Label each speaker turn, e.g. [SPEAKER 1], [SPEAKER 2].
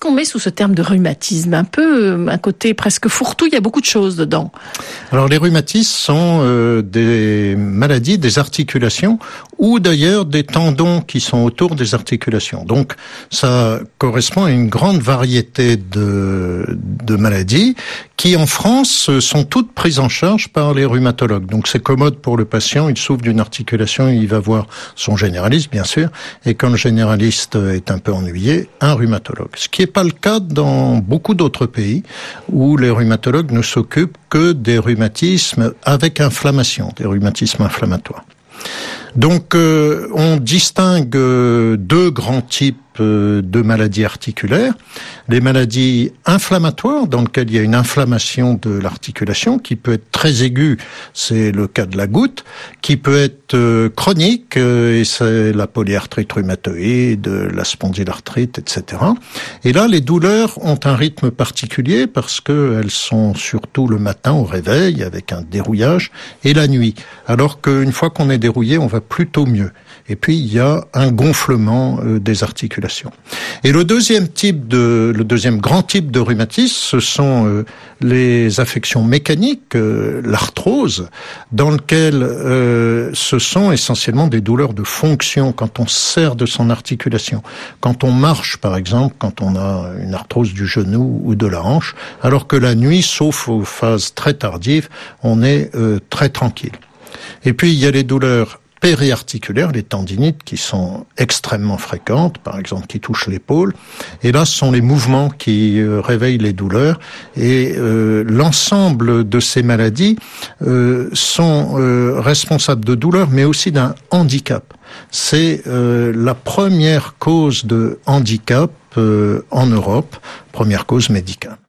[SPEAKER 1] qu'on met sous ce terme de rhumatisme? Un peu un côté presque fourre-tout, il y a beaucoup de choses dedans.
[SPEAKER 2] Alors les rhumatismes sont des maladies des articulations ou d'ailleurs des tendons qui sont autour des articulations. Donc ça correspond à une grande variété de maladies qui en France sont toutes prises en charge par les rhumatologues. Donc c'est commode pour le patient, il souffre d'une articulation, il va voir son généraliste bien sûr, et quand le généraliste est un peu ennuyé, un rhumatologue. Ce qui n'est pas le cas dans beaucoup d'autres pays où les rhumatologues ne s'occupent que des rhumatismes avec inflammation, des rhumatismes inflammatoires. Donc on distingue deux grands types de maladies articulaires. Les maladies inflammatoires, dans lesquelles il y a une inflammation de l'articulation, qui peut être très aiguë, c'est le cas de la goutte, qui peut être chronique, et c'est la polyarthrite rhumatoïde, la spondylarthrite, etc. Et là, les douleurs ont un rythme particulier parce qu'elles sont surtout le matin au réveil, avec un dérouillage, et la nuit. Alors qu'une fois qu'on est dérouillé, on va plutôt mieux. Et puis, il y a un gonflement des articulations. Et le deuxième grand type de rhumatisme, ce sont les affections mécaniques, l'arthrose, dans lequel ce sont essentiellement des douleurs de fonction quand on se sert de son articulation. Quand on marche, par exemple, quand on a une arthrose du genou ou de la hanche, alors que la nuit, sauf aux phases très tardives, on est très tranquille. Et puis, il y a les douleurs périarticulaires, les tendinites qui sont extrêmement fréquentes, par exemple qui touchent l'épaule. Et là, ce sont les mouvements qui réveillent les douleurs. Et l'ensemble de ces maladies sont responsables de douleurs, mais aussi d'un handicap. C'est la première cause de handicap en Europe, première cause médicale.